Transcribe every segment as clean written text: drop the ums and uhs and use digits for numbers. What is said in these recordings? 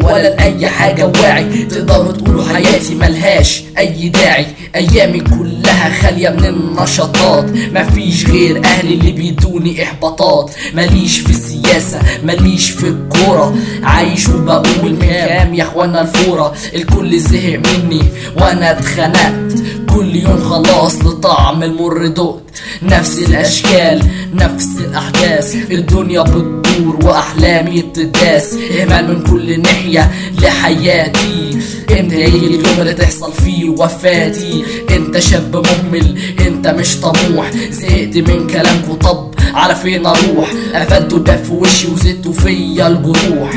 ولا لأي حاجة واعي. تقدروا تقولوا حياتي ملهاش أي داعي. أيامي كلها خالية من النشاطات، مفيش غير أهلي اللي بيدوني إحباطات. ماليش في السياسة ماليش في الكورة، عايش وبقول كام يا اخوانا الفورة. الكل زهق مني وانا اتخنقت، كل يوم خلاص لطعم المر دقت. نفس الاشكال نفس الاحداث، الدنيا بتدور واحلامي بتداس. اهمال من كل ناحية لحياتي، امتى يجي اليوم اللي تحصل فيه وفاتي؟ انت شاب مهمل انت مش طموح، زهقت من كلامكوا طب على فين اروح؟ قفلتوا الباب في وشي وزدتوا فيا الجروح.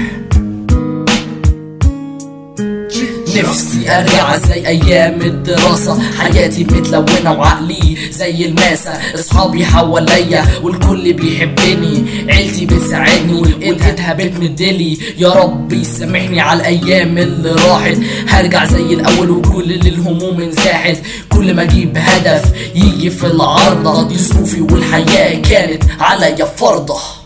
نفسي ارجع زي ايام الدراسة، حياتي متلونة وعقلي زي الماسة. اصحابي حواليا والكل بيحبني، عيلتي بتساعدني والقيتها بتمدلي. يا رب يسامحني على الايام اللي راحت، هرجع زي الاول وكل الهموم انزاحت. كل ما اجيب هدف يجي في العارضة، دي ظروفي والحياة كانت عليا فرضة.